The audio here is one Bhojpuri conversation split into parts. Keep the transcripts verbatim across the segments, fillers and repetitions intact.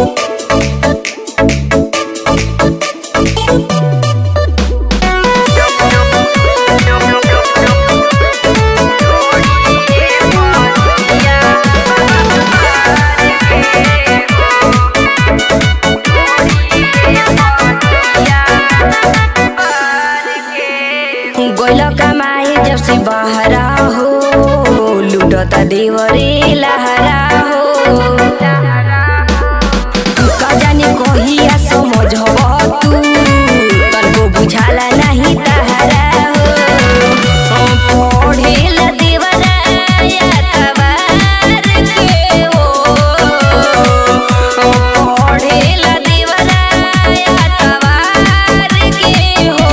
बहरा हो लुटता देवरे लहरा हो का जाने कहिया समझब तू तनको बुझाला नहीं तहरा हो पढ़ेला देवरा तबार के हो पढ़ेला देवरा तबार के हो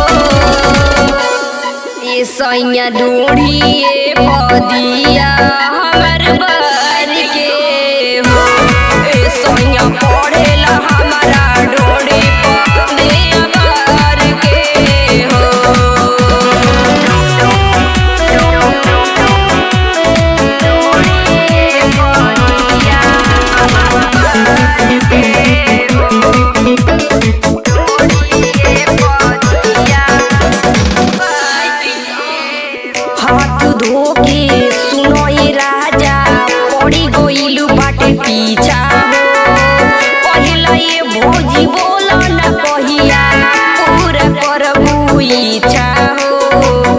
ये सैया ढूंढिए पदिया हमर बर के हो ए सैया पढ़ेला हमारा ढोड़ी पदिया बर के हो हाथ धो के सुनो ये राजा पड़ी गोइलू बाटे पीछा हो पहिला ये भोजी बोला न कहिया पूरा करबू इच्छा हो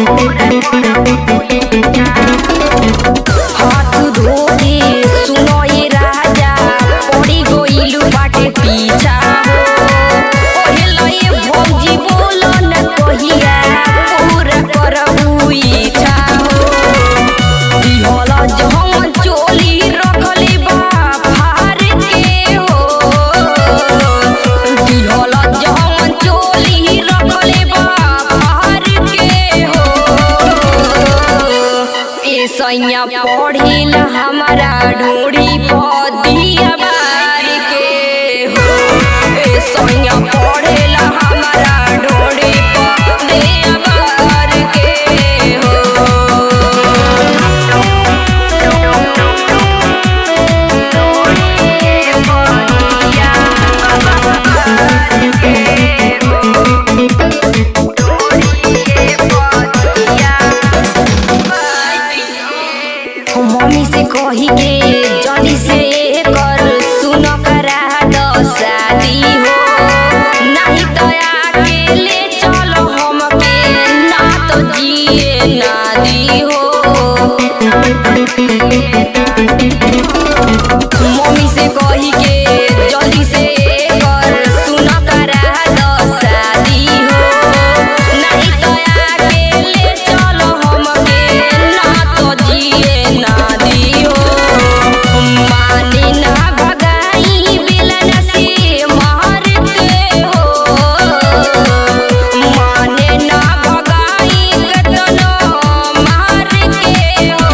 हाथ धो के सुनो ये राजा पड़ी गोइलू बाटे पीछा हो पहिला ये भोजी बोला न कहिया पूरा करबू इच्छा हो दिहला जहन चोली रखली बा फार के हो दिहला जहन चोली रखली बा फार के हो ए सैया पढ़िला हमारा ढूंढी पदिया बार के हो ए सैया पढ़िला हमारा ढूंढी पदिया बार के हो मम्मी से कही के जल्दी से कर सुन करा दो शादी हो नहीं तो आके ले चलो हमके ना तो जिए ना दी हो मम्मी से कही के जल्दी से कर सुन करा दो शादी हो नहीं तो आके ले चलो हमके ना तो जिए ना दी हो माने ना भगाई बिलन से मार के हो माने ना भगाई कतनो मार के हो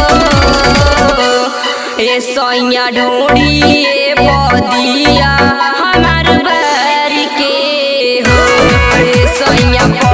ए सैया ढूंढिए पदिया हमार बर के हो ए सैया